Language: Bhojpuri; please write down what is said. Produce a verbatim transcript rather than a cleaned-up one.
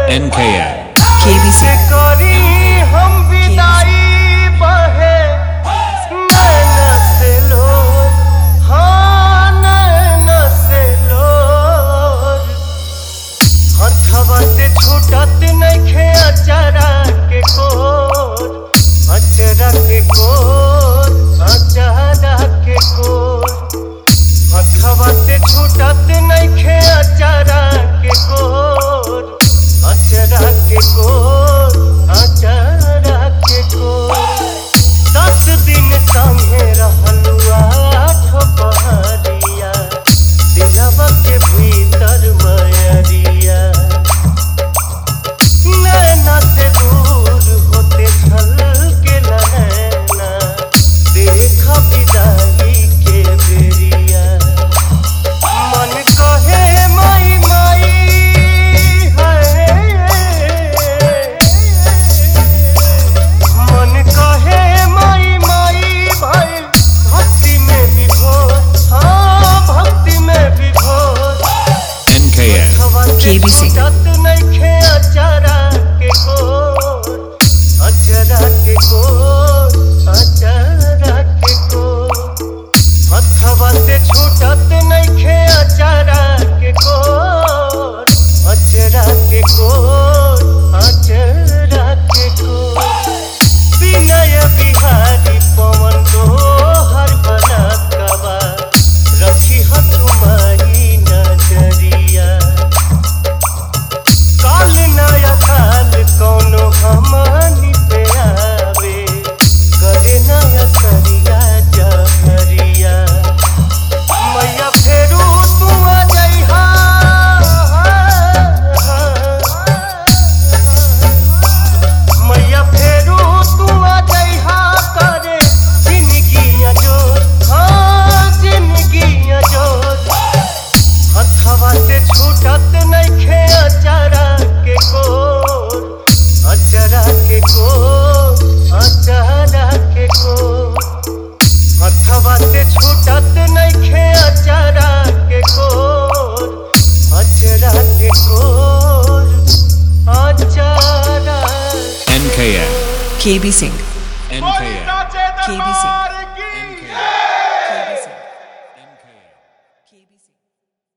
N K A K B C करी हम विदाई बहे नैना से लोर, हाँ नैना से लोर। हथवा से छूटत नइखे अचारा के कोर, अचरा के कोर, अचारा के कोर। हथवा से छूटत नइखे अचारा के कोर, अचरा के कोर, अचरा के कोर। दस दिन संगे रहलू आठ पहरिया, दिलवा के भीतर मयरिया। नैना से दूर होते छल के नैना, देख विदाई के बेरिया। मन कहे माई माई K B C नइखे अचरा के कोर, अचरा के कोर, अचरा के कोर। हथवा से छूटत नइखे अचरा के कोर, अचरा के कोर, अचरा के कोर। विनय बिहारी पवन दोहर बनतवा, रखी हतुमाई नजरिया। काल नया साल कौनो हमनी पे आवे, करे नया सरिया जहरिया। मैया फेरू तू आ जइहा, मैया फेरू तू आ जइहा, करे जिंदगियां जोर, हाँ जिंदगियां जोर। हथवा से छूटत नइखे अचरा के कोर, अचरा के कोर, अचरा के कोर। हथवा से छूटत नइखे अचरा के कोर, अचरा के कोर, अचरा। N K A K B C N K A K B C